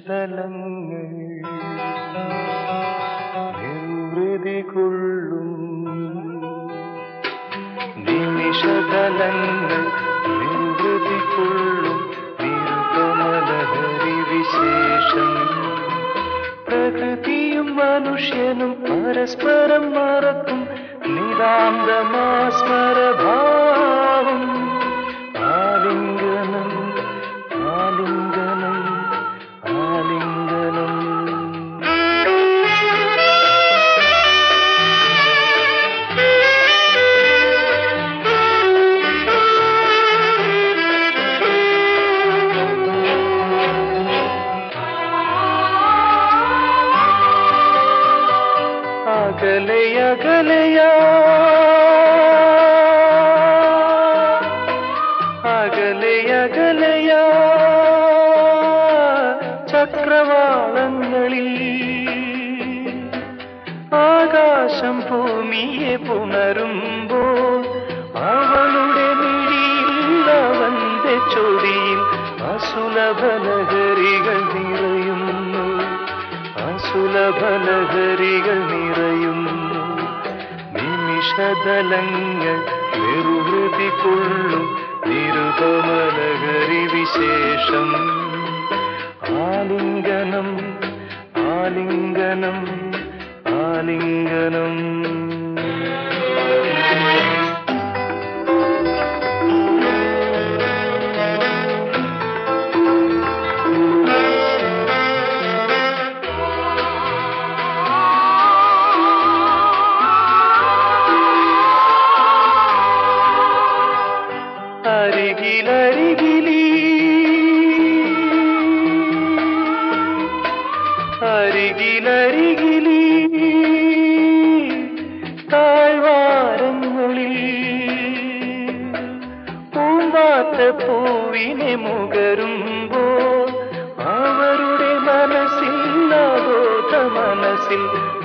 നിമിഷതലങ്ങൾ നിർവൃതി കൊള്ളും നിമിഷതലങ്ങൾ നിർവൃതി കൊള്ളും നിരുപമലഹരി വിശേഷം പ്രകൃതിയും മനുഷ്യനും പരസ്പരം മറക്കും നിതാന്തമാസ്മരഭാവം ആലിംഗനം ആലിംഗനം ആലിംഗനം അകലയകലയാ അകലയകലയാ ചക്രവാളങ്ങളിൽ ആകാശം ഭൂമിയെ പുണരുമ്പോൾ അവളുടെ മിഴിയിൽ അവന്റെ ചൊടിയിൽ അസുലഭലഹരികൾ നിറയുന്നു അസുലഭലഹരികൾ നിറയുന്നു നിമിഷതലങ്ങൾ നിർവൃതി കൊള്ളും നിരുപമലഹരി വിശേഷം ആലിംഗനം ആലിംഗനം ആലിംഗനം അരികിലരികിലി അരികിലരികിലി താഴ്വാരങ്ങളിൽ പൂമ്പാറ്റ പൂവിനെ മുകരുമ്പോൾ അവരുടെ മനസ്സിൽ അബോധ മനസ്സിൽ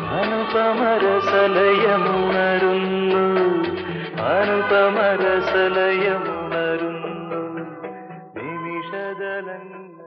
അനുപമരസലയമുണരുന്നു അനുപമരസലയമുണരുന്നു നിമിഷതലങ്ങൾ